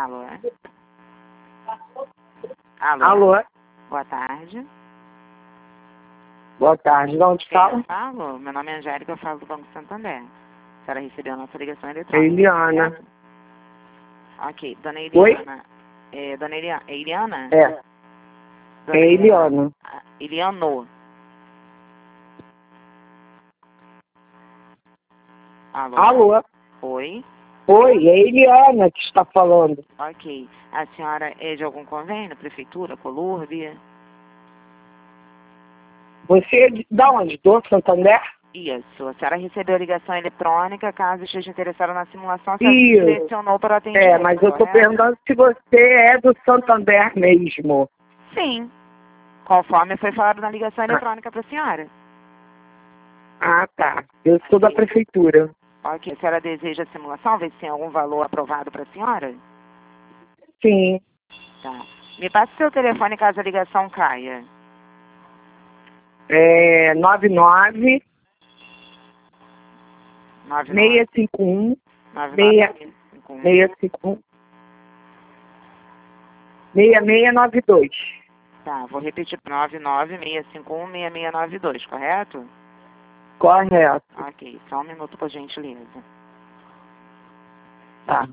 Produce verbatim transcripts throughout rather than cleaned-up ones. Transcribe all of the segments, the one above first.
Alô? Alô? Alô? Boa tarde. Boa tarde. De onde Quem fala? eu falo? Meu nome é Angélica, eu falo do Banco Santander. A senhora recebeu a nossa ligação eletrônica. Eliana. certo? Ok. Dona Oi? Eliana. É, dona Eliana. É Eliana? É. Dona É Eliana. Ah, Eliano. Alô? Alô? Oi? Oi, é Eliana que está falando. Ok. A senhora é de algum convênio? Prefeitura? Colurbe? Você é de da onde? Do Santander? Isso. A senhora recebeu a ligação eletrônica, caso esteja interessada na simulação, a senhora Isso. selecionou para o atendimento. É, mas eu estou correto? perguntando se você é do Santander mesmo. Sim. Conforme foi falado na ligação Ah, eletrônica para a senhora. ah, tá. Eu sou da prefeitura. Ok. A senhora deseja a simulação? Ver se tem algum valor aprovado para a senhora? Sim. Tá. Me passe seu telefone caso a ligação caia. É nove nove nove seis cinco um nove seis cinco um. seis cinco um seis seis nove dois. Tá, vou repetir. nove nove seis cinco um seis seis nove dois, correto? Correto. Ok. Só um minuto, por gentileza. Tá.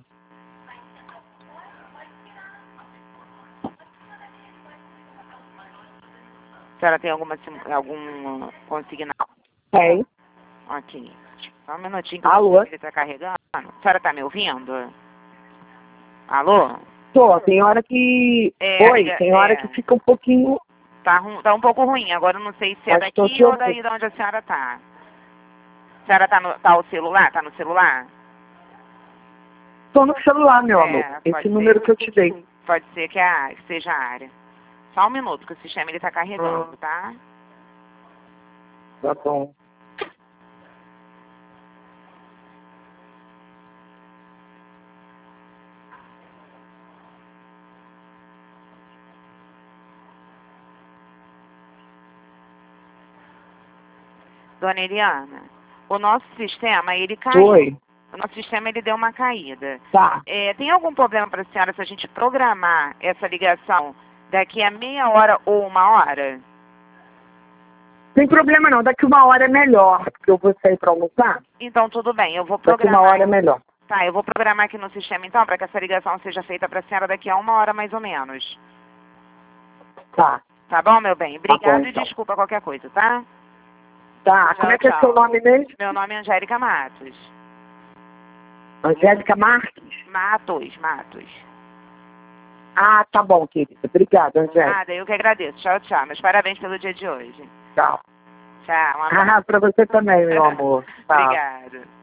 A senhora tem alguma, sim- algum consignado? Tem. Ok. Só um minutinho que Alô? ele está carregando. A senhora está me ouvindo? Alô? Tô, tem hora que... É, a Oi, liga- tem hora é, que fica um pouquinho... tá, ru- tá um pouco ruim. Agora eu não sei se é Mas tô daqui te ou ouvindo. daí de onde a senhora tá. A senhora tá no tá o celular? Tá no celular? Tô no celular, meu amor. É, Esse pode número ser. que eu te dei. Pode ser que, a, que seja a área. Só um minuto, que o sistema ele tá carregando, tá? Tá bom. Dona Eliana, o nosso sistema, ele caiu. Oi. O nosso sistema, ele deu uma caída. Tá. É, tem algum problema para a senhora se a gente programar essa ligação daqui a meia hora ou uma hora? Tem problema não. Daqui uma hora é melhor. Porque eu vou sair pra almoçar. Então, tudo bem, eu vou Daqui programar. uma hora é melhor. Tá, eu vou programar aqui no sistema, então, para que essa ligação seja feita para a senhora daqui a uma hora, mais ou menos. Tá. Tá bom, meu bem? Tá Obrigado bom, e então. desculpa qualquer coisa, tá? Tá. Tchau, Como é que é tchau. seu nome mesmo? Meu nome é Angélica Matos. Angélica Marques? Matos, Matos. Ah, tá bom, querida. Obrigada, Angélica. Nada, eu que agradeço. Tchau, tchau. Meus parabéns pelo dia de hoje. Tchau. Tchau, um abraço. Ah, pra você também, meu amor. Tá. Obrigada.